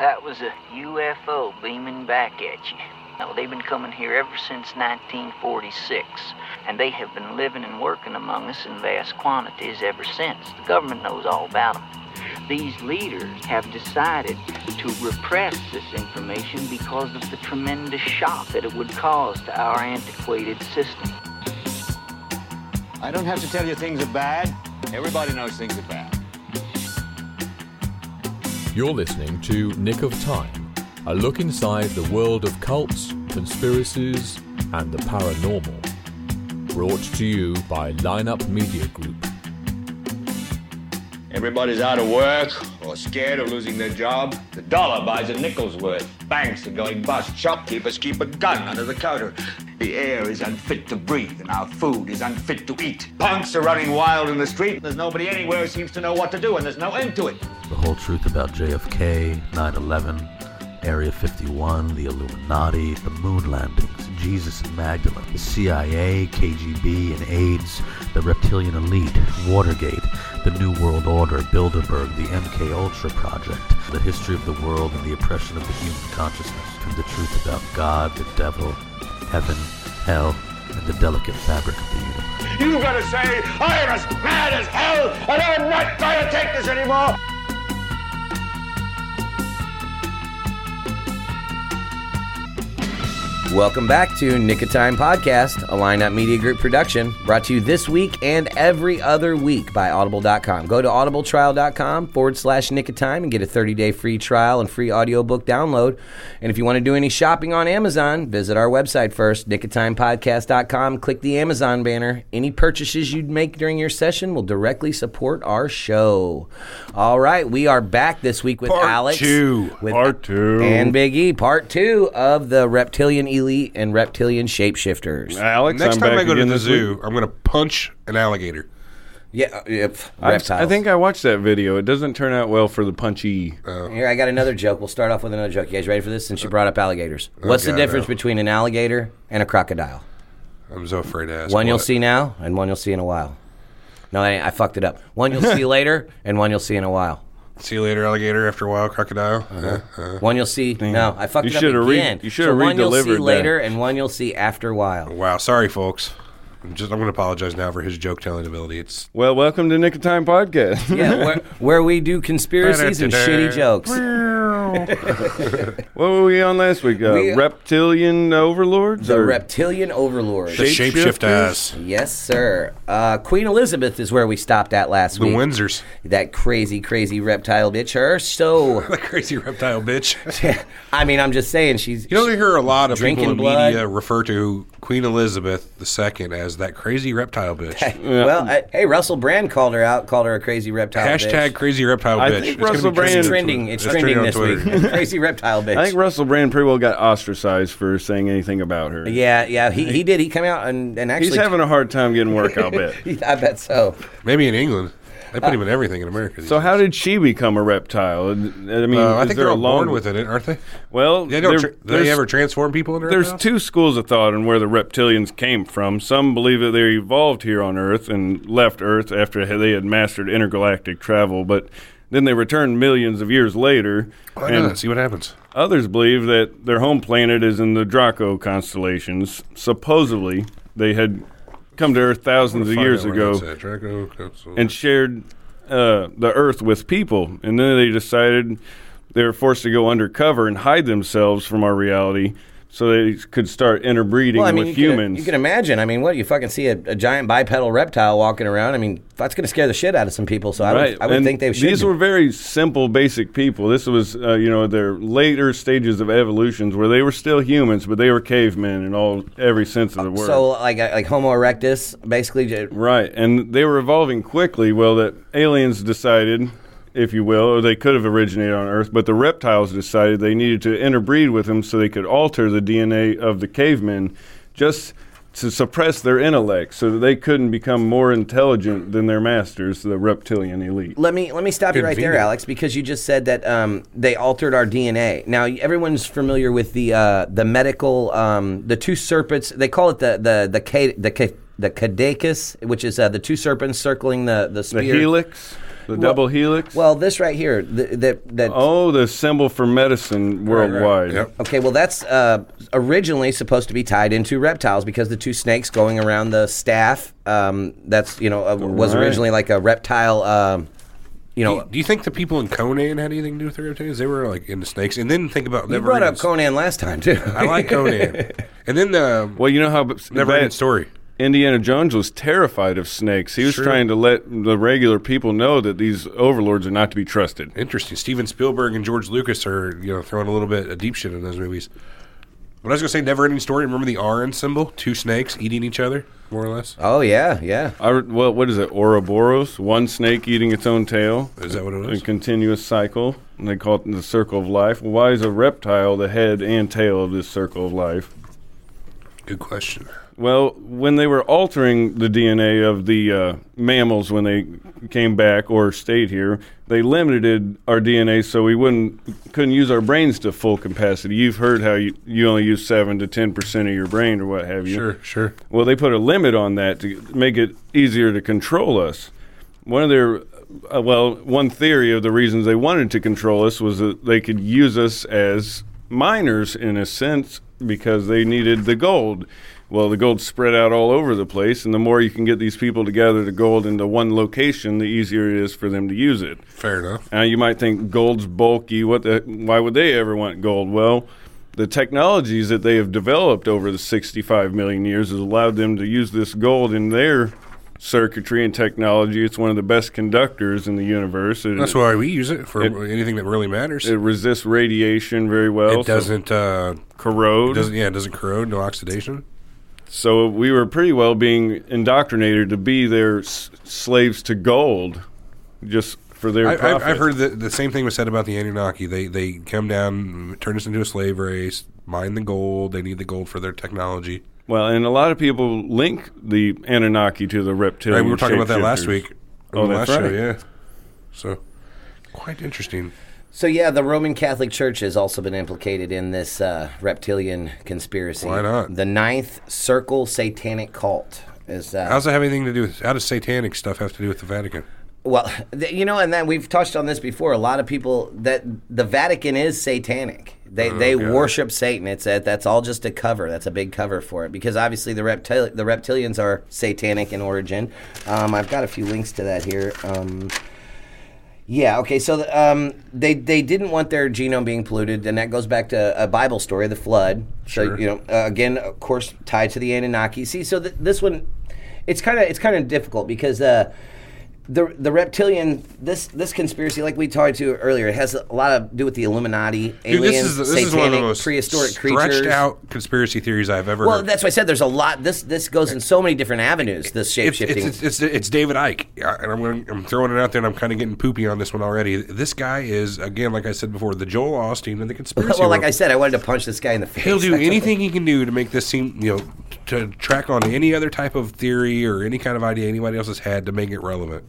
That was a UFO beaming back at you. Now, they've been coming here ever since 1946, and they have been living and working among us in vast quantities ever since. The government knows all about them. These leaders have decided to repress this information because of the tremendous shock that it would cause to our antiquated system. I don't have to tell you things are bad. Everybody knows things are bad. You're listening to Nick of Time, a look inside the world of cults, conspiracies, and the paranormal. Brought to you by Lineup Media Group. Everybody's out of work or scared of losing their job. The dollar buys a nickel's worth. Banks are going bust. Shopkeepers keep a gun under the counter. The air is unfit to breathe, and our food is unfit to eat. Punks are running wild in the street. There's nobody anywhere who seems to know what to do, and there's no end to it. The whole truth about JFK, 9/11, Area 51, the Illuminati, the moon landings, Jesus and Magdalene, the CIA, KGB, and AIDS, the reptilian elite, Watergate, the New World Order, Bilderberg, the MKUltra project, the history of the world and the oppression of the human consciousness, and the truth about God, the devil, heaven, hell, and the delicate fabric of the universe. You gotta say, I am as mad as hell, and I'm not gonna take this anymore! Welcome back to Nick of Time Podcast, a Lineup Media Group production, brought to you this week and every other week by Audible.com. Go to audibletrial.com/Nick of Time and get a 30-day free trial and free audiobook download. And if you want to do any shopping on Amazon, visit our website first, nickoftimepodcast.com. Click the Amazon banner. Any purchases you'd make during your session will directly support our show. All right, we are back this week with Alex. Part two. And Big E, part 2 of the Reptilian Elite and Reptilian Shapeshifters. Alex, next I'm time back I go to again the this zoo, week. I'm going to punch an alligator. Yeah, I reptiles. think I watched that video. It doesn't turn out well for the punchy. Here, I got another joke. We'll start off with another joke. You guys ready for this? Since you brought up alligators. What's the difference between an alligator and a crocodile? I'm so afraid to ask. One you'll see now and one you'll see in a while. No, I fucked it up. One you'll see later and one you'll see in a while. See you later, alligator. After a while, crocodile. One you'll see. No, I fucked it up again. You should have one you'll see re-delivered later and one you'll see after a while. Wow, sorry, folks. I'm going to apologize now for his joke-telling ability. It's Well, welcome to Nick of Time Podcast. Yeah, where we do conspiracies and shitty jokes. What were we on last week? Reptilian overlords? The or Reptilian Overlords. the shapeshift ass. Yes, sir. Queen Elizabeth is where we stopped at last The week. Windsors. That crazy, crazy reptile bitch. Her so. The crazy reptile bitch. I mean, I'm just saying she's. You don't hear a lot of people drinking in blood. media refer to Queen Elizabeth II as that crazy reptile bitch. Well, hey, Russell Brand called her out, called her a crazy reptile bitch. Hashtag crazy reptile I bitch. think It's gonna Russell be Brand- It's trending. trending. It's It's trending on this Twitter. week. Crazy reptile bitch. I think Russell Brand pretty well got ostracized for saying anything about her. Yeah, he did. He came out and actually. He's having a hard time getting work, I'll bet. I bet so. Maybe in England. They put him in everything in America. So how did she become a reptile? I mean, I is think there they're a all long born with it, aren't they? Well, They there- don't. Do they ever transform people into There's reptiles? two schools of thought on where the reptilians came from. Some believe that they evolved here on Earth and left Earth after they had mastered intergalactic travel, but then they returned millions of years later. Why and not? See what happens. Others believe that their home planet is in the Draco constellations. Supposedly, they had come to Earth thousands of years ago and shared the Earth with people, and then they decided they were forced to go undercover and hide themselves from our reality so they could start interbreeding with humans. You can imagine. I mean, what, you fucking see a giant bipedal reptile walking around? I mean, that's going to scare the shit out of some people, so I would And think they should. These were very simple, basic people. This was, their later stages of evolutions where they were still humans, but they were cavemen in every sense of the word. So, like Homo erectus, basically. Right, and they were evolving quickly. Well, that aliens decided, if you will, or they could have originated on Earth, but the reptiles decided they needed to interbreed with them so they could alter the DNA of the cavemen just to suppress their intellect so that they couldn't become more intelligent than their masters, the reptilian elite. Let me stop you right there, Convenient. Alex, because you just said that they altered our DNA. Now, everyone's familiar with the medical, the two serpents. They call it the caducus, which is the two serpents circling the spear. The helix? The double helix? Well, this right here, the symbol for medicine worldwide. Right. Yep. Okay, well, that's originally supposed to be tied into reptiles because the two snakes going around the staff, was originally like a reptile, Do you think the people in Conan had anything to do with the reptilians? They were like into snakes. And then think about You brought up Conan last time, too. I like Conan. And then well, you know how Never-Ending Story. Indiana Jones was terrified of snakes. He was trying to let the regular people know that these overlords are not to be trusted. Interesting. Steven Spielberg and George Lucas are throwing a little bit of deep shit in those movies. But I was going to say Never-Ending Story. Remember the Arn symbol? Two snakes eating each other, more or less? Oh, yeah. What is it? Ouroboros? One snake eating its own tail? Is that what it is? A continuous cycle. And they call it the circle of life. Why is a reptile the head and tail of this circle of life? Good question. Well, when they were altering the DNA of the mammals when they came back or stayed here, they limited our DNA so we couldn't use our brains to full capacity. You've heard how you only use 7 to 10% of your brain or what have you. Sure. Well, they put a limit on that to make it easier to control us. One theory of the reasons they wanted to control us was that they could use us as miners in a sense because they needed the gold. Well, the gold's spread out all over the place, and the more you can get these people to gather the gold into one location, the easier it is for them to use it. Fair enough. Now, you might think gold's bulky. Why would they ever want gold? Well, the technologies that they have developed over the 65 million years has allowed them to use this gold in their circuitry and technology. It's one of the best conductors in the universe. That's why we use it for anything that really matters. It resists radiation very well. It doesn't corrode. It doesn't corrode, no oxidation. So we were pretty well being indoctrinated to be their slaves to gold, just for their profit. I've heard the same thing was said about the Anunnaki. They come down, turn us into a slave race, mine the gold. They need the gold for their technology. Well, and a lot of people link the Anunnaki to the reptilian. Right, we were talking about that last week. On the last show, yeah. So, quite interesting. So, yeah, the Roman Catholic Church has also been implicated in this reptilian conspiracy. Why not? The Ninth Circle Satanic Cult is... How's that have anything to do with... How does satanic stuff have to do with the Vatican? Well, and then we've touched on this before. A lot of people... that the Vatican is satanic. They worship Satan. That's all just a cover. That's a big cover for it. Because obviously the reptilians are satanic in origin. I've got a few links to that here. Yeah, okay, so they didn't want their genome being polluted, and that goes back to a Bible story, the flood. Sure. So, again, of course, tied to the Anunnaki. See, so this one, it's kind of difficult because the reptilian, this conspiracy, like we talked to earlier, it has a lot to do with the Illuminati, aliens, this satanic, is one of the most prehistoric stretched creatures. out conspiracy theories I've ever heard. Well, that's why I said there's a lot. This goes in so many different avenues, this shape-shifting. It's David Icke, and I'm throwing it out there, and I'm kind of getting poopy on this one already. This guy is, again, like I said before, the Joel Osteen of the conspiracy Well, like world. I said, I wanted to punch this guy in the face. He'll do anything he can do to make this seem, to track on any other type of theory or any kind of idea anybody else has had to make it relevant.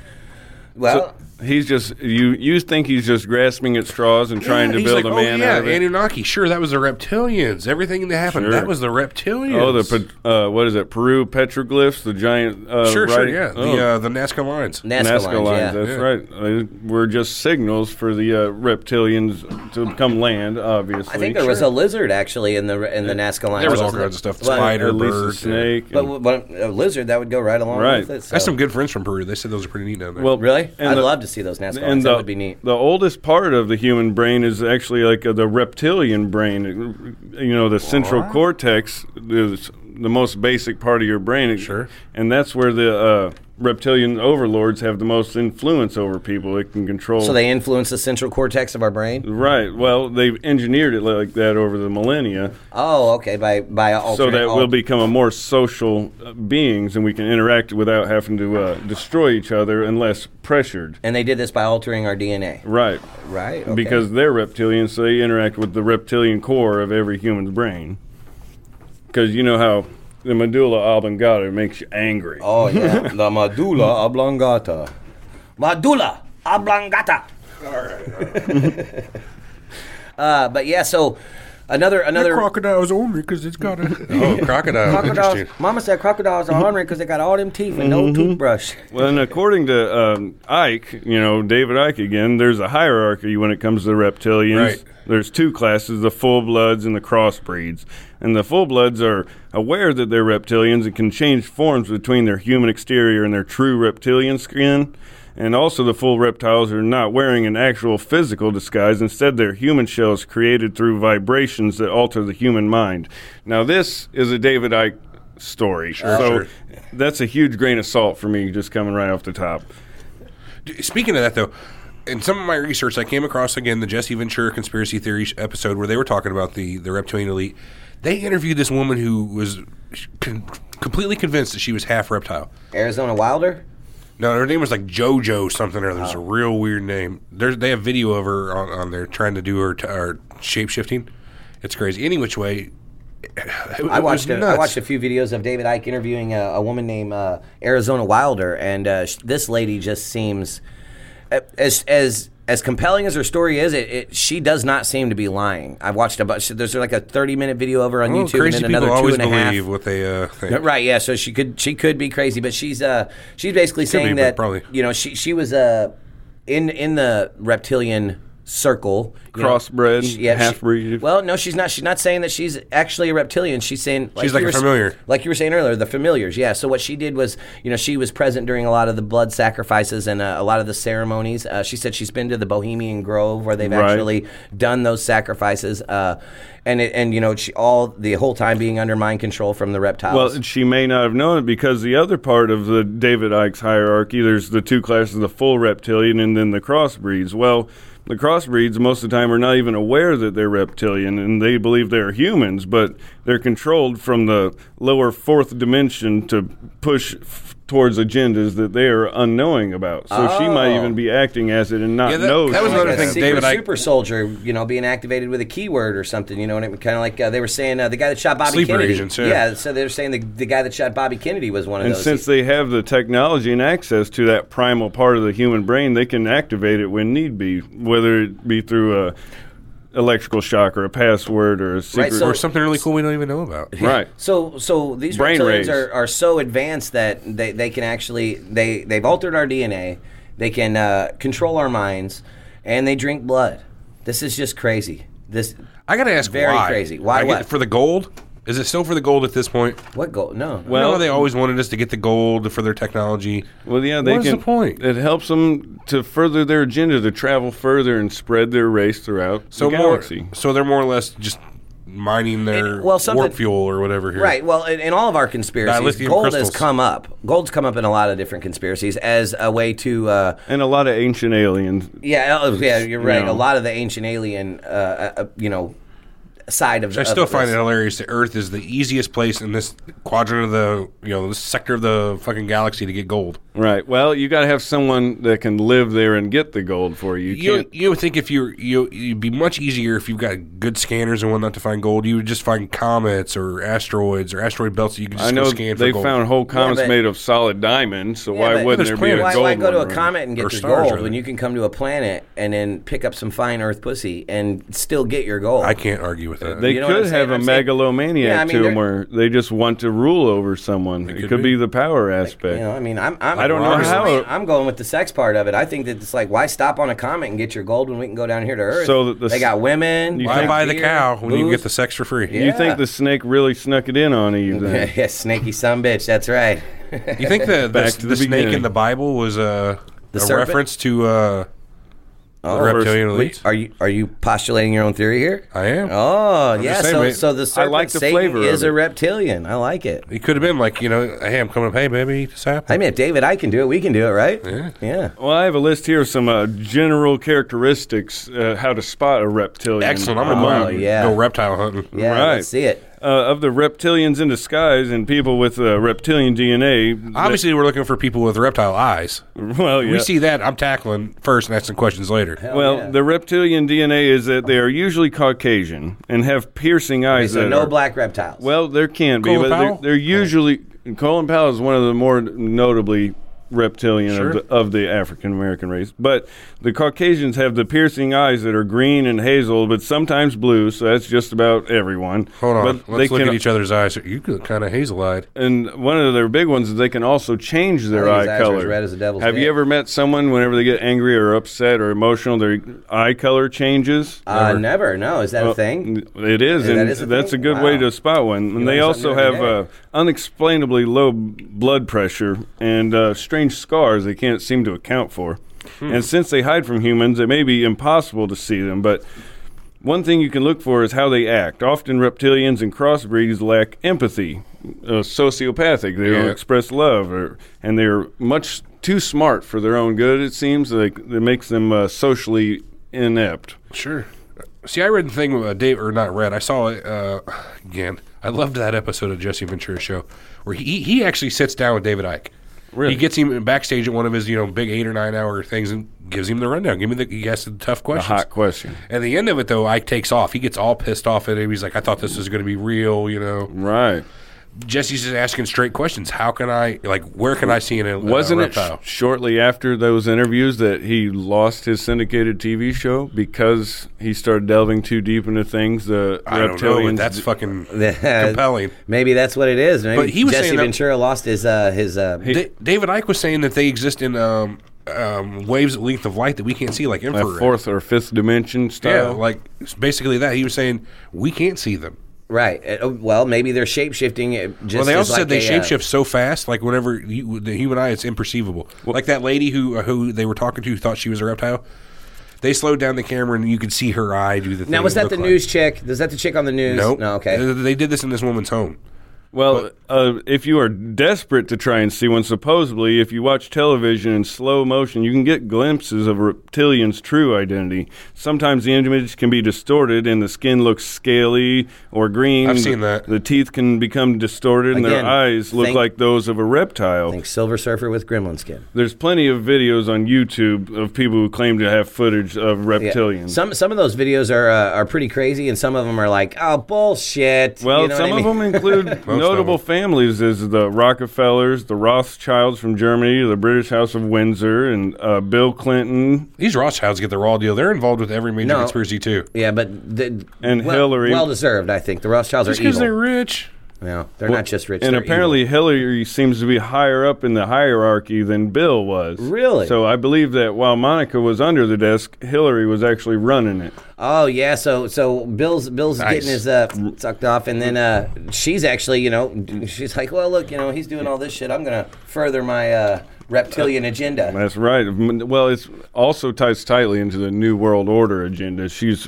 Well, so he's just you think he's just grasping at straws and trying to build a man out of it. Anunnaki, sure, that was the reptilians. Everything that happened, Sure. that was the reptilians. Oh, what is it? Peru petroglyphs, the giant. Sure, writing? yeah, the Nazca lines. Nazca lines. yeah. That's right. We're just signals for the reptilians to become land. Obviously, I think there was a lizard actually in the Nazca line. There was all kinds of stuff. Spider, at least bird, a snake. But a lizard that would go right along Right. with it. So. I have some good friends from Peru. They said those are pretty neat down there. Well, Really? and I'd the- love to see those Nazca And lines. That would be neat. The oldest part of the human brain is actually like the reptilian brain. The central cortex is the most basic part of your brain. Sure. And that's where the reptilian overlords have the most influence over people. It can control. So they influence the central cortex of our brain? Right. Well, they've engineered it like that over the millennia. Oh, okay. By alternate. So that we'll become a more social beings and we can interact without having to destroy each other unless pressured. And they did this by altering our DNA. Right. Right. Okay. Because they're reptilians, so they interact with the reptilian core of every human's brain. Because you know how the medulla oblongata makes you angry. Oh, yeah. The medulla oblongata. Medulla oblongata. All right. But yeah, so Another crocodile's ornery because it's got a crocodile. Interesting. Mama said crocodiles are ornery because they got all them teeth and no toothbrush. Well, and according to Ike, David Ike again, there's a hierarchy when it comes to the reptilians. Right. There's two classes, the full-bloods and the crossbreeds. And the full-bloods are aware that they're reptilians and can change forms between their human exterior and their true reptilian skin. And also the full reptiles are not wearing an actual physical disguise. Instead, their human shells created through vibrations that alter the human mind. Now, this is a David Ike story. Sure. That's a huge grain of salt for me, just coming right off the top. Speaking of that, though, in some of my research, I came across, again, the Jesse Ventura Conspiracy Theory episode where they were talking about the reptilian elite. They interviewed this woman who was completely convinced that she was half reptile. Arizona Wilder? No, her name was like JoJo something or other. It was a real weird name. They have video of her on there trying to do her shape-shifting. It's crazy. Any which way, I watched a few videos of David Icke interviewing a woman named Arizona Wilder, and this lady just seems as compelling as her story is. She does not seem to be lying. I've watched a bunch. There's like a 30-minute video of her on YouTube, crazy and then another people 2.5. always believe what they think. Right? Yeah. So she could be crazy, but she's basically saying that probably. She was in the reptilian circle, Crossbred, half-breed. Well, no, she's not. She's not saying that she's actually a reptilian. She's saying she's like a familiar, like you were saying earlier, the familiars. Yeah. So what she did was, she was present during a lot of the blood sacrifices and a lot of the ceremonies. She said she's been to the Bohemian Grove where they've actually done those sacrifices. And the whole time being under mind control from the reptiles. Well, she may not have known it because the other part of the David Icke's hierarchy, there's the two classes, the full reptilian and then the crossbreeds. Well, the crossbreeds most of the time are not even aware that they're reptilian, and they believe they're humans, but they're controlled from the lower fourth dimension to push towards agendas that they are unknowing about. So she might even be acting as it and not know. That was another thing. David Icke, super soldier, being activated with a keyword or something. And it kind of like they were saying the guy that shot Bobby Sleeper Kennedy. Agents, yeah. So they were saying the guy that shot Bobby Kennedy was one of those. And since they have the technology and access to that primal part of the human brain, they can activate it when need be, whether it be through a electrical shock or a password or a secret or something really cool we don't even know about. Right. So these brain reptilians are so advanced that they can actually they've altered our DNA. They can control our minds, and they drink blood. This is just crazy. I got to ask very why. Crazy. Why? What? For the gold? Is it still for the gold at this point? What gold? No. Well, they always wanted us to get the gold for their technology. Well, yeah, What's the point? It helps them to further their agenda, to travel further and spread their race throughout the galaxy. So they're more or less just mining their warp fuel or whatever here. Right. Well, in all of our conspiracies, gold has come up. Gold's come up in a lot of different conspiracies as a way to... and a lot of ancient aliens. Yeah, you're right. A lot of the ancient alien, side of. I still find it hilarious that Earth is the easiest place in this quadrant of the this sector of the fucking galaxy to get gold. Right. Well, you got to have someone that can live there and get the gold for you. You would think if you'd be much easier if you've got good scanners and whatnot to find gold. You would just find comets or asteroids or asteroid belts that you can just go scan for gold. They found whole comets made of solid diamond, so why wouldn't there be a gold? Why go to a comet and get your gold rather. when you can come to a planet and then pick up some fine Earth pussy and still get your gold? I can't argue with that. They could have a megalomaniac to them where they just want to rule over someone. It could be the power aspect. I don't know how. I'm going with the sex part of it. I think that it's like, why stop on a comet and get your gold when we can go down here to Earth? So they got women. Why buy the cow when you can get the sex for free? Yeah. You think the snake really snuck it in on you then? Yeah, snaky sumbitch. That's right. You think the snake in the Bible was a reference to the reptilian elites? Are you postulating your own theory here? I am. Oh, yeah. So the serpent like the Satan flavor is a reptilian. I like it. He could have been like, hey, I'm coming up. Hey, baby, eat this apple. I mean, if David Icke can do it, we can do it, right? Yeah. Well, I have a list here of some general characteristics how to spot a reptilian. Excellent. I'm going to go reptile hunting. Yeah, right. Let's see it. Of the reptilians in disguise and people with reptilian DNA. Obviously, we're looking for people with reptile eyes. Well, yeah. We see that. I'm tackling first and asking questions later. The reptilian DNA is that they are usually Caucasian and have piercing eyes. So no black reptiles. Well, there can be, but they're usually... Colin Powell is one of the more notably reptilian of the African American race. But the Caucasians have the piercing eyes that are green and hazel, but sometimes blue, so that's just about everyone. Hold on. But Let's look at each other's eyes. You look kind of hazel-eyed. And one of their big ones is they can also change their I think his eye eyes are color. as red as the devil's Have dick. you ever met someone whenever they get angry or upset or emotional, their eye color changes? Never. No, is that a thing? It is, That and is a that's thing? a good Wow. way to spot one. And they learn also something every have unexplainably low blood pressure and strange scars they can't seem to account for. And since they hide from humans, it may be impossible to see them, but one thing you can look for is how they act. Often reptilians and crossbreeds lack empathy, sociopathic. They don't express love, and they're much too smart for their own good, it seems. It makes them socially inept. Sure. See, I read the thing with Dave, or not read. I saw it again. I loved that episode of Jesse Ventura Show where he actually sits down with David Icke. Really? He gets him backstage at one of his big 8 or 9 hour things and gives him the rundown. He asks the tough A questions. hot question. At the end of it, though, Ike takes off. He gets all pissed off at him. He's like, I thought this was going to be real, Right. Jesse's just asking straight questions. How can I, where can I see Wasn't a it reptile? shortly after those interviews that he lost his syndicated TV show because he started delving too deep into things? The I don't know, but reptilians. that's fucking compelling. Maybe that's what it is. Maybe But he was Jesse saying that- Ventura lost his David Icke was saying that they exist in waves of length of light that we can't see, like a infrared. fourth or fifth dimension Yeah, style. like basically that. He was saying we can't see them. right. Well, maybe they're shape shifting. Well, they also said they shapeshift so fast, like whenever the human eye, it's imperceivable. Like that lady who they were talking to who thought she was a reptile. They slowed down the camera and you could see her eye do the thing. Now, was that the looked news chick? Was that the chick on the news? Nope. No, okay. They did this in this woman's home. Well, if you are desperate to try and see one, supposedly, if you watch television in slow motion, you can get glimpses of a reptilian's true identity. Sometimes the image can be distorted and the skin looks scaly or green. I've seen that. The teeth can become distorted and their Again, eyes look think- like those of a reptile. Think Silver Surfer with gremlin skin. There's plenty of videos on YouTube of people who claim to have footage of Yeah. reptilians. Some of those videos are pretty crazy, and some of them are like, oh, bullshit. Well, You know some what I of mean? them include notable families as the Rockefellers, the Rothschilds from Germany, the British House of Windsor, and Bill Clinton. These Rothschilds get the raw deal. They're involved with every major No. conspiracy too. Yeah, but And Hillary. well deserved. I think the Rothschilds Just are because evil. they're rich. No, they're not just rich. And they're apparently evil. Hillary seems to be higher up in the hierarchy than Bill was. Really? So I believe that while Monica was under the desk, Hillary was actually running it. Oh yeah, so Bill's Nice. getting his sucked off, and then she's actually, she's like, well, look, he's doing all this shit. I'm gonna further my reptilian agenda. That's right. Well, it also ties tightly into the New World Order agenda.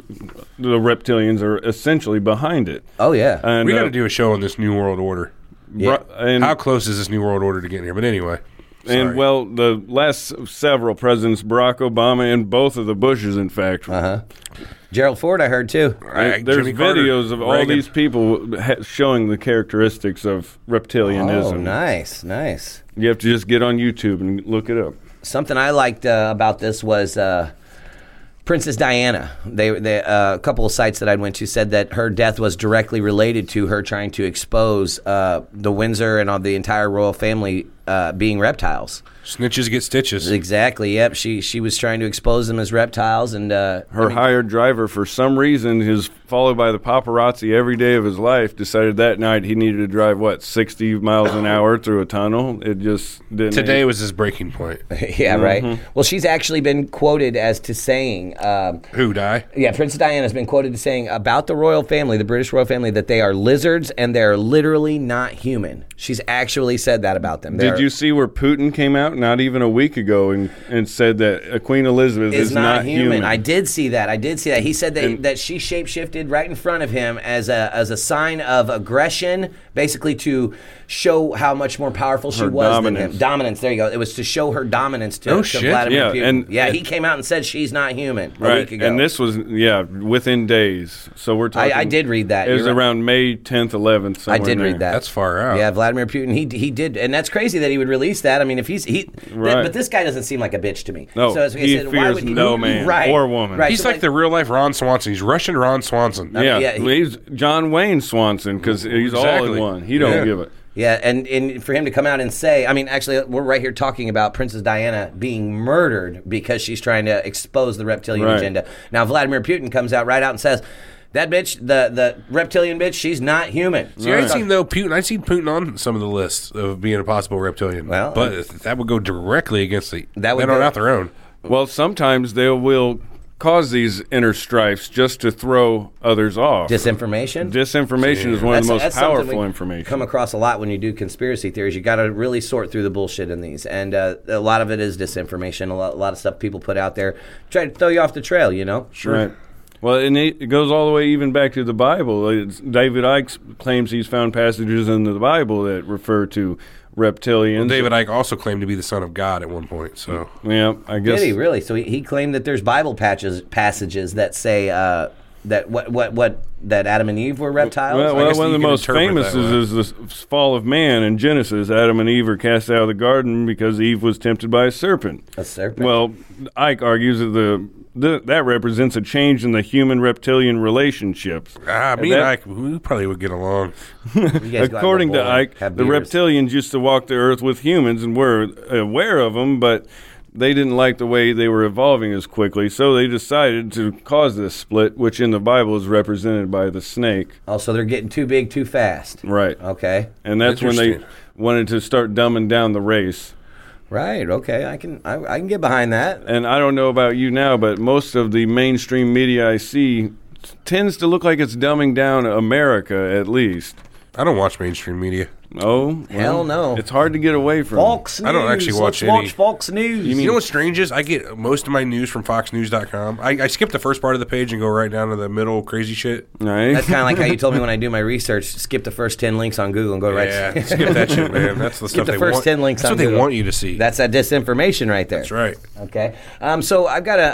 The reptilians are essentially behind it. Oh yeah. And, We got to do a show on this New World Order. Yeah. And, How close is this New World Order to getting here? But anyway. Sorry. And well, the last several presidents, Barack Obama and both of the Bushes, in fact, Gerald Ford, I heard too. Right, there's Jimmy Carter, videos of all Reagan. these people showing the characteristics of reptilianism. Oh, nice. You have to just get on YouTube and look it up. Something I liked about this was Princess Diana. A couple of sites that I went to said that her death was directly related to her trying to expose the Windsor and all the entire royal family being reptiles. Snitches get stitches. Exactly. Yep. She was trying to expose them as reptiles, and Her hired driver, for some reason, is followed by the paparazzi every day of his life, decided that night he needed to drive, 60 miles an hour through a tunnel. It just didn't. Today was his breaking point. yeah, right. Well, she's actually been quoted as to saying, Who die? yeah, Princess Diana has been quoted as saying about the royal family, the British royal family, that they are lizards and they're literally not human. She's actually said that about them. Did you see where Putin came out not even a week ago and said that Queen Elizabeth is not human? I did see that. He said that she shapeshifted right in front of him as a sign of aggression, basically to show how much more powerful she Her was dominance. than him. Dominance. There you go. It was to show her dominance to, Oh, to shit. Vladimir Yeah, Putin. and- He came out and said she's not human a Right, week ago. and this was within days. So we're talking. I did read that. It was You're right. around May 10th, 11th. I somewhere did in there. read that. That's far out. Yeah, Vladimir Putin. He did, and that's crazy that he would release that. I mean, if Right. but this guy doesn't seem like a bitch to me. No, so he why fears would he, no man right, or woman. Right, He's so like the real life Ron Swanson. He's Russian Ron Swanson. Yeah, yeah, he's John Wayne Swanson because he's all Exactly. in one. He don't Yeah. give it. Yeah, and for him to come out and say, I mean, actually, we're right here talking about Princess Diana being murdered because she's trying to expose the reptilian agenda. Now, Vladimir Putin comes out right out and says, that bitch, the reptilian bitch, she's not human. See, I've seen Putin on some of the lists of being a possible reptilian. Well, but that would go directly against that would go out their own. Well, sometimes they will cause these inner strifes just to throw others off. Disinformation? Disinformation is one of the most powerful information. Come across a lot when you do conspiracy theories. You got to really sort through the bullshit in these, and a lot of it is disinformation. A lot of stuff people put out there try to throw you off the trail. You know, sure. Right. Well, and it goes all the way even back to the Bible. David Icke claims he's found passages in the Bible that refer to reptilians. Well, David Icke also claimed to be the son of God at one point. So yeah, I guess. Did he really? So he claimed that there's Bible passages that say that Adam and Eve were reptiles. Well, one of the most famous is the fall of man in Genesis. Adam and Eve are cast out of the garden because Eve was tempted by a serpent. A serpent. Well, Icke argues that that represents a change in the human-reptilian relationships. Me and Ike, we probably would get along. According to Icke, the reptilians used to walk the earth with humans and were aware of them, but they didn't like the way they were evolving as quickly, so they decided to cause this split, which in the Bible is represented by the snake. Oh, so they're getting too big too fast. Right. Okay. And that's when they wanted to start dumbing down the race. Right. Okay. I can get behind that. And I don't know about you now, but most of the mainstream media I see tends to look like it's dumbing down America, at least. I don't watch mainstream media. Oh, hell no! It's hard to get away from. Fox News. I don't actually watch any. Watch Fox News. You know what's strange is I get most of my news from FoxNews.com. I skip the first part of the page and go right down to the middle crazy shit. Right. That's kind of like how you told me when I do my research. Skip the first 10 links on Google and go right. Yeah, skip that shit, man. That's the stuff the first want. 10 links. That's on what Google. They want you to see. That's that disinformation right there. That's right. Okay. So I've got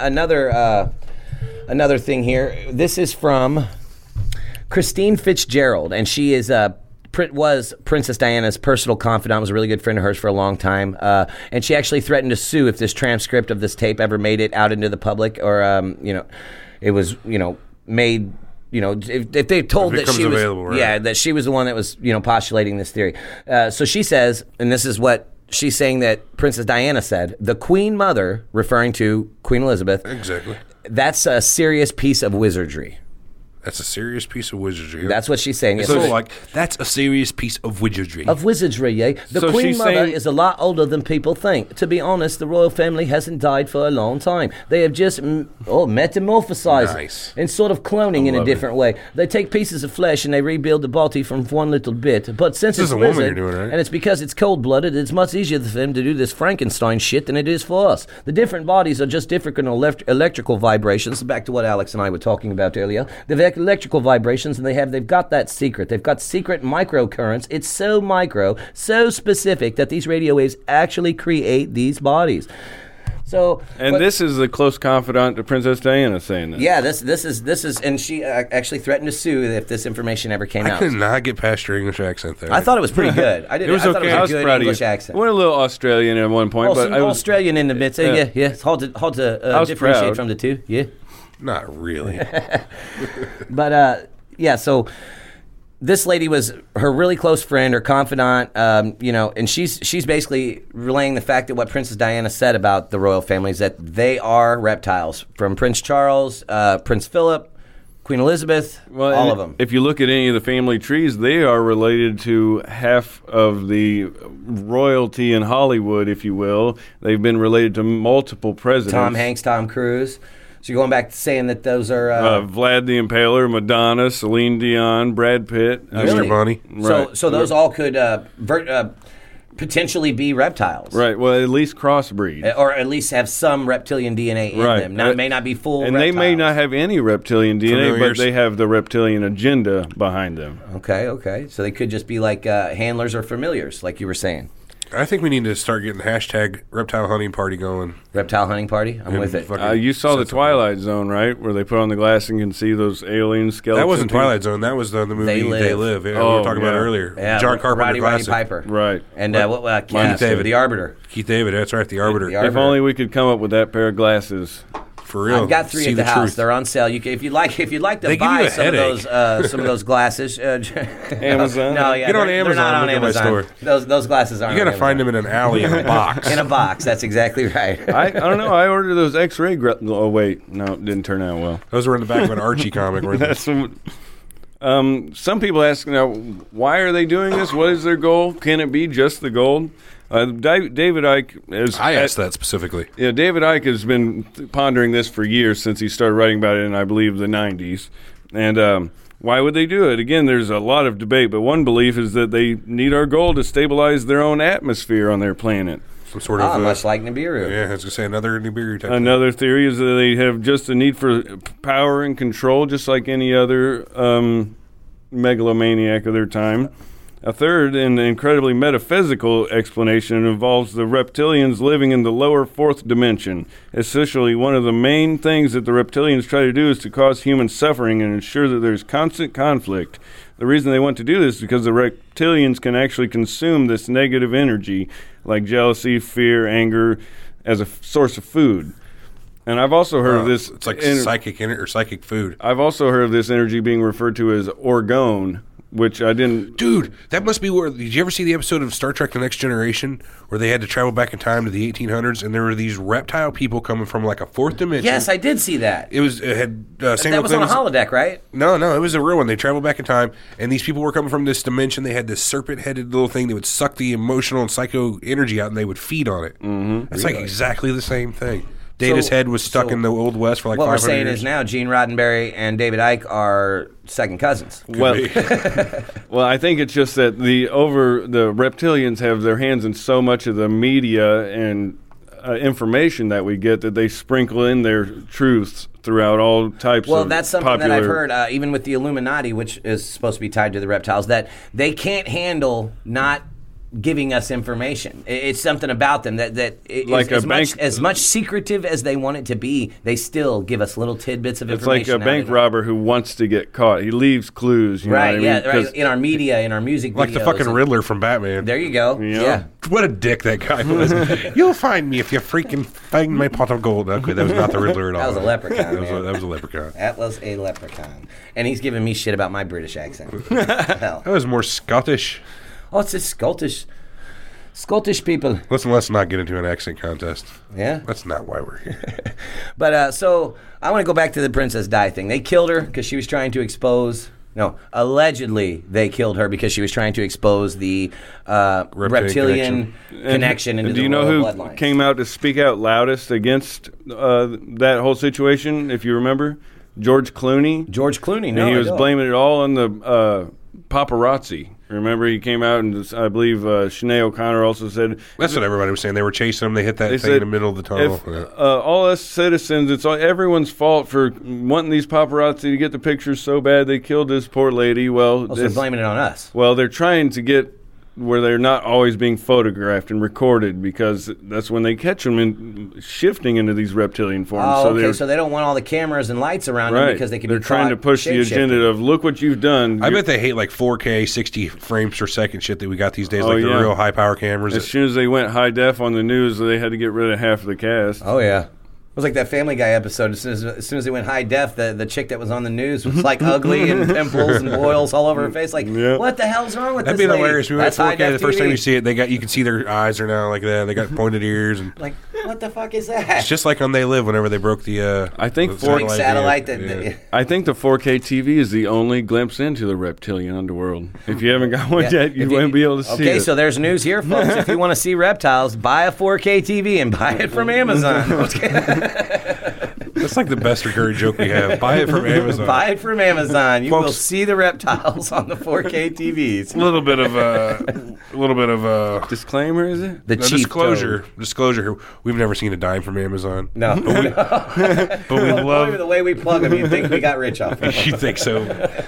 another thing here. This is from Christine Fitzgerald, and she is was Princess Diana's personal confidant, was a really good friend of hers for a long time, and she actually threatened to sue if this transcript of this tape ever made it out into the public, or it was made. If they told that she was, right? that she was the one that was postulating this theory. So she says, and this is what she's saying that Princess Diana said: the Queen Mother, referring to Queen Elizabeth, exactly. That's a serious piece of wizardry. That's a serious piece of wizardry. That's what she's saying. So, that's a serious piece of wizardry. Of wizardry, yeah. The Queen Mother is a lot older than people think. To be honest, the royal family hasn't died for a long time. They have just metamorphosized and sort of cloning in a different way. They take pieces of flesh and they rebuild the body from one little bit. But since it's wizard, and it's because it's cold-blooded, it's much easier for them to do this Frankenstein shit than it is for us. The different bodies are just different electrical vibrations. Back to what Alex and I were talking about earlier. The electrical vibrations, and they've got that secret. They've got secret microcurrents. It's so micro, so specific that these radio waves actually create these bodies. So, this is the close confidant to Princess Diana saying this. Yeah, this is, and she actually threatened to sue if this information ever came out. I could not get past your English accent there. I thought it was pretty good. I was okay. I was a good English accent. Went a little Australian at one point, but I was Australian in the midst. Yeah. It's hard to differentiate from the two. Yeah. Not really. But, so this lady was her really close friend, her confidant, and she's basically relaying the fact that what Princess Diana said about the royal family is that they are reptiles. From Prince Charles, Prince Philip, Queen Elizabeth, all of them. If you look at any of the family trees, they are related to half of the royalty in Hollywood, if you will. They've been related to multiple presidents. Tom Hanks, Tom Cruise. So you're going back to saying that those are... Vlad the Impaler, Madonna, Celine Dion, Brad Pitt. Mr. Bunny. Right. So those all could potentially be reptiles. Right. Well, at least crossbreed. Or at least have some reptilian DNA in them. May not be full and reptiles. They may not have any reptilian DNA, but they have the reptilian agenda behind them. Okay. So they could just be like handlers or familiars, like you were saying. I think we need to start getting the #reptile hunting party going. Reptile hunting party? I'm with it. You saw the Twilight Zone, right? Where they put on the glass and can see those alien skeletons. That wasn't Twilight Zone. That was the movie They Live. Yeah, we were talking about it earlier. Yeah, John Carpenter Roddy Piper. Right. And Keith David. The Arbiter. Keith David, that's right, the Arbiter. If only we could come up with that pair of glasses For real. I've got 3 See at the house. truth. They're on sale. If you'd like to They buy give you a some of those glasses. Amazon? No, yeah, Get on they're Amazon, not on look at my Amazon. store. Those glasses aren't. You got to on find them Amazon. in an alley in a box. In a box. That's exactly right. I don't know. I ordered those X-ray. Oh wait, no, it didn't turn out well. Those were in the back of an Archie comic. Weren't they? That's some people ask now, why are they doing this? What is their goal? Can it be just the gold? David Icke is. I asked that specifically. Yeah, David Icke has been pondering this for years since he started writing about it in, I believe, the 90s. And why would they do it? Again, there's a lot of debate, but one belief is that they need our gold to stabilize their own atmosphere on their planet. Some sort of much like Nibiru. Yeah, I was gonna say another Nibiru type. Another theory is that they have just a need for power and control, just like any other megalomaniac of their time. A third and incredibly metaphysical explanation involves the reptilians living in the lower 4th dimension. Essentially, one of the main things that the reptilians try to do is to cause human suffering and ensure that there's constant conflict. The reason they want to do this is because the reptilians can actually consume this negative energy, like jealousy, fear, anger, as a source of food. And I've also heard of this. It's like psychic food. I've also heard of this energy being referred to as orgone, which I didn't. Dude, that must be where. Did you ever see the episode of Star Trek: The Next Generation where they had to travel back in time to the 1800s, and there were these reptile people coming from like a 4th dimension? Yes, I did see that. It had Samuel That was on a Clemens. holodeck, right? No, it was a real one. They traveled back in time, and these people were coming from this dimension. They had this serpent-headed little thing that would suck the emotional and psycho energy out, and they would feed on it. Mm-hmm. That's like exactly the same thing. Data's head was stuck in the Old West for like 500 years. What we're saying is now Gene Roddenberry and David Icke are second cousins. Well, I think it's just that the reptilians have their hands in so much of the media and information that we get that they sprinkle in their truths throughout all types of Well, that's something popular. that I've heard, even with the Illuminati, which is supposed to be tied to the reptiles, that they can't handle not giving us information. It's something about them that like is as much secretive as they want it to be, they still give us little tidbits of information. It's like a bank robber who wants to get caught. He leaves clues. You know what I mean? Right. In our media, in our music videos. Like the fucking Riddler from Batman. There you go. Yeah. What a dick that guy was. You'll find me if you freaking find my pot of gold. Okay, that was not the Riddler at all. That was a leprechaun, That was a leprechaun. That was a leprechaun. And he's giving me shit about my British accent. Hell. That was more Scottish. Oh, it's a Scottish people. Let's not get into an accent contest. Yeah? That's not why we're here. But, so, I want to go back to the Princess Di thing. They killed her because she was trying to expose... No, allegedly they killed her because she was trying to expose the reptilian connection into do you the know royal who bloodlines. came out to speak out loudest against that whole situation, if you remember? George Clooney. George Clooney, And he was blaming it all on the paparazzi. Remember, he came out and I believe Sinead O'Connor also said... That's what everybody was saying. They were chasing him. They hit that thing in the middle of the tunnel. All us citizens, it's everyone's fault for wanting these paparazzi to get the pictures so bad they killed this poor lady. Well, they're blaming it on us. Well, they're trying to get where they're not always being photographed and recorded because that's when they catch them in shifting into these reptilian forms. Oh, okay. So they don't want all the cameras and lights around them because they can They're be trying to push the agenda of, look what you've done. I bet they hate like 4K, 60 frames per second shit that we got these days, the real high-power cameras. As soon as they went high def on the news, they had to get rid of half of the cast. Oh, yeah. It was like that Family Guy episode. As soon as they went high def, the chick that was on the news was like ugly and pimples and boils all over her face. Like, what the hell's wrong with That'd this be lady? hilarious. We went That's 4K. The first TV. time you see it, you can see their eyes are now like that. They got pointed ears and like, what the fuck is that? It's just like on They Live. Whenever they broke the, I think the satellite. I think the 4K TV is the only glimpse into the reptilian underworld. If you haven't got one yet, you won't be able to see it. Okay, so there's news here, folks. If you want to see reptiles, buy a 4K TV and buy it from Amazon. That's like the best recurring joke we have. Buy it from Amazon. Buy it from Amazon. You Folks, will see the reptiles on the 4K TVs. A little bit of a disclaimer, is it? The chief disclosure. Disclosure. We've never seen a dime from Amazon. No, but we love the way we plug them. You'd think we got rich off of them. You think so?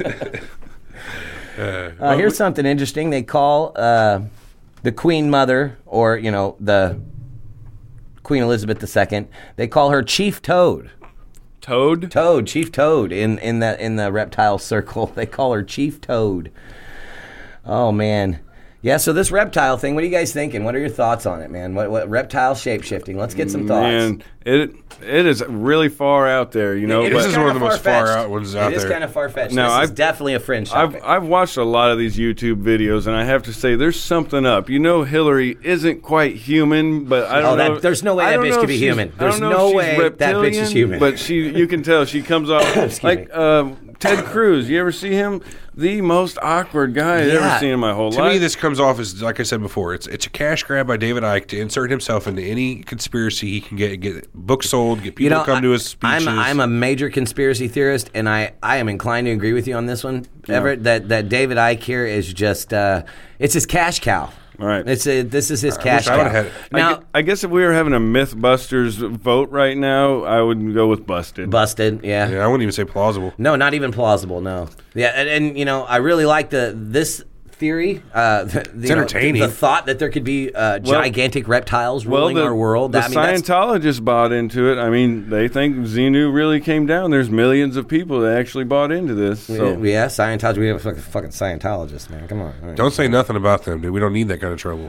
Here's something interesting. They call the Queen Mother, or the Queen Elizabeth II. They call her Chief Toad. Toad? Chief Toad in the reptile circle. They call her Chief Toad. Oh man, Yeah, so this reptile thing, what are you guys thinking? What are your thoughts on it, man? What reptile shape-shifting? Let's get some thoughts. Man, it is really far out there, you know. This is one of the most far out ones out there. It is kind of far-fetched. No, this is definitely a fringe topic. I've watched a lot of these YouTube videos, and I have to say, there's something up. You know, Hillary isn't quite human, but I don't know. There's no way that bitch could be human. There's no way that bitch is human. But you can tell she comes off like Ted Cruz. You ever see him? The most awkward guy I've ever seen in my whole life. To me, this comes off as, like I said before, it's a cash grab by David Icke to insert himself into any conspiracy he can get books sold, get people to come to his speeches. I'm a major conspiracy theorist, and I am inclined to agree with you on this one, Everett. That David Icke here is just it's his cash cow. Right. This is his cash cow. Now, I guess if we were having a Mythbusters vote right now, I would go with busted. Busted, yeah. Yeah, I wouldn't even say plausible. No, not even plausible. No. Yeah, and you know, I really like this theory. It's entertaining. The thought that there could be gigantic reptiles ruling our world. The Scientologists bought into it. I mean, they think Xenu really came down. There's millions of people that actually bought into this. So. Yeah, Scientologists. We have fucking Scientologists, man. Come on. Right. Don't say nothing about them, dude. We don't need that kind of trouble.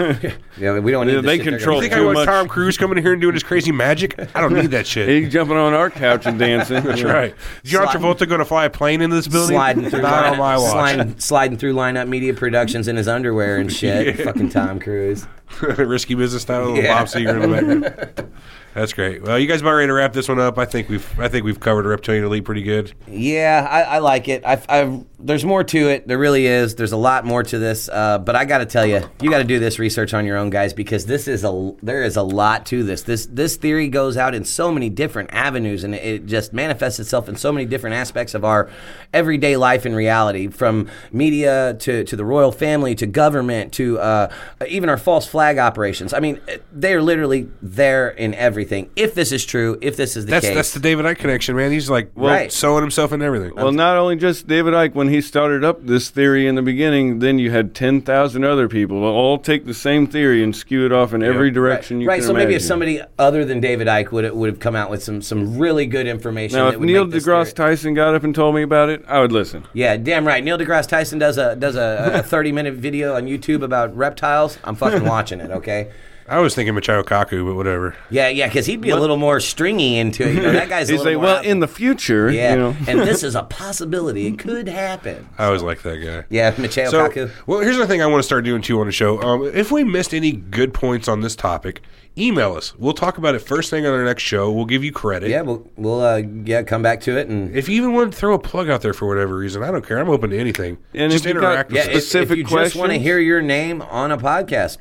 Yeah, we don't need. They control. You think I want Tom Cruise coming in here and doing his crazy magic? I don't need that shit. He's jumping on our couch and dancing. That's right. Is John Travolta going to fly a plane into this building? Sliding through Not on my watch. Sliding through Lineup Media Productions in his underwear and shit. Yeah. Fucking Tom Cruise. Risky Business style, little Bob Seger in the background. That's great. Well, you guys about ready to wrap this one up? I think we've covered Reptilian Elite pretty good. Yeah, I like it. There's more to it. There really is. There's a lot more to this. But I got to tell you, you got to do this research on your own, guys, because there is a lot to this. This theory goes out in so many different avenues, and it just manifests itself in so many different aspects of our everyday life and reality, from media to the royal family to government to even our false flag operations. I mean, they're literally there in everything. If this is true, if this is the case. That's the David Icke connection, man. He's like sewing himself in everything. Well, not only just David Icke. When he started up this theory in the beginning, then you had 10,000 other people all take the same theory and skew it off in every direction you can imagine. Maybe if somebody other than David Icke would have come out with some really good information. Now, if Neil deGrasse Tyson got up and told me about it, I would listen. Yeah, damn right. Neil deGrasse Tyson does a 30-minute video on YouTube about reptiles. I'm fucking watching it, okay? I was thinking Michio Kaku, but whatever. Yeah, because he'd be a little more stringy into it. You know, that guy's a little more in the future. Yeah, you know. And this is a possibility. It could happen. I always like that guy. Yeah, Michio Kaku. Well, here's the thing I want to start doing, too, on the show. If we missed any good points on this topic, email us. We'll talk about it first thing on our next show. We'll give you credit. Yeah, we'll come back to it. And if you even want to throw a plug out there for whatever reason, I don't care. I'm open to anything. And just interact with specific if you questions. just want to hear your name on a podcast,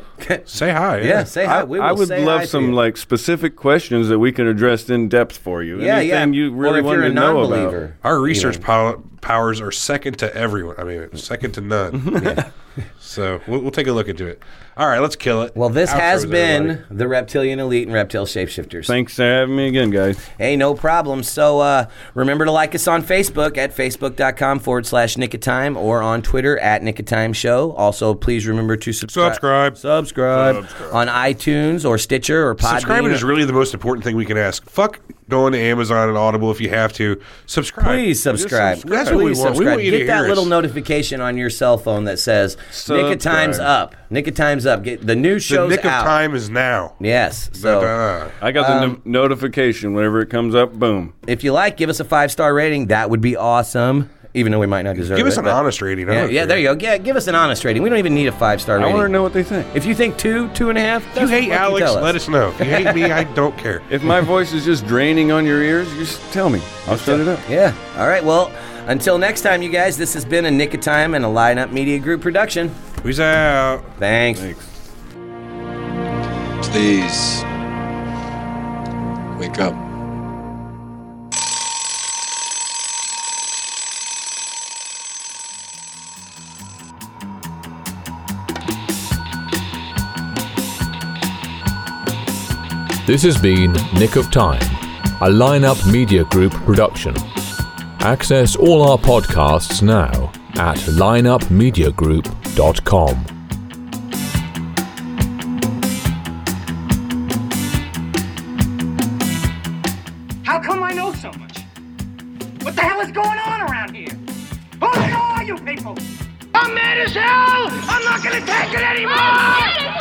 say hi. Yeah, say hi. I would love some specific questions that we can address in depth for you. Yeah, Anything you really want to know about. Our research powers are second to everyone. I mean, second to none. Yeah. So we'll take a look into it. All right, let's kill it. Well, this has been the Reptilian Elite and Reptile Shapeshifters. Thanks for having me again, guys. Hey, no problem. So remember to like us on Facebook at facebook.com/Nick of Time or on Twitter at Nick of Time Show. Also, please remember to subscribe on iTunes or Stitcher or Podbean. Subscribing is really the most important thing we can ask. Fuck going to Amazon and Audible if you have to. Subscribe. Please subscribe. That's what we want. We want you to get that little notification on your cell phone that says Nick of Time's up. Nick of Time's up. Get the new show's out. The Nick of Time is now. Yes. So I got the notification whenever it comes up. Boom. If you like, give us a 5-star rating. That would be awesome. Even though we might not deserve it. Give us an honest rating. Yeah, there you go. Yeah, give us an honest rating. We don't even need a 5-star rating. I want to know what they think. If you think 2.5, if you hate Alex, let us know. If you hate me, I don't care. If my voice is just draining on your ears, just tell me. I'll shut it up. Yeah. All right. Well, until next time, you guys, this has been a Nick of Time and a Lineup Media Group production. Peace out. Thanks. Please wake up. This has been Nick of Time, a Lineup Media Group production. Access all our podcasts now at lineupmediagroup.com. How come I know so much? What the hell is going on around here? Who the hell are you people? Tell I'm mad as hell! I'm not gonna take it anymore!